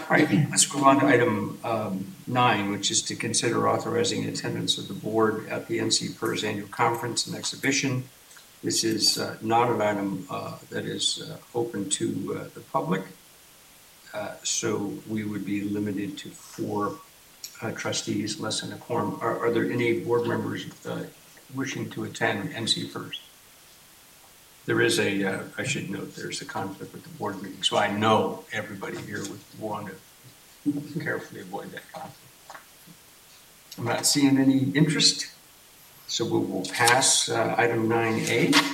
right, let's move on to item 9, which is to consider authorizing attendance of the board at the NC PERS annual conference and exhibition. This is not an item that is open to the public, so we would be limited to 4 trustees, less than a quorum. Are there any board members wishing to attend NC PERS? There is I should note, there's a conflict with the board meeting, so I know everybody here would want to carefully avoid that conflict. I'm not seeing any interest, so we will pass item 9A.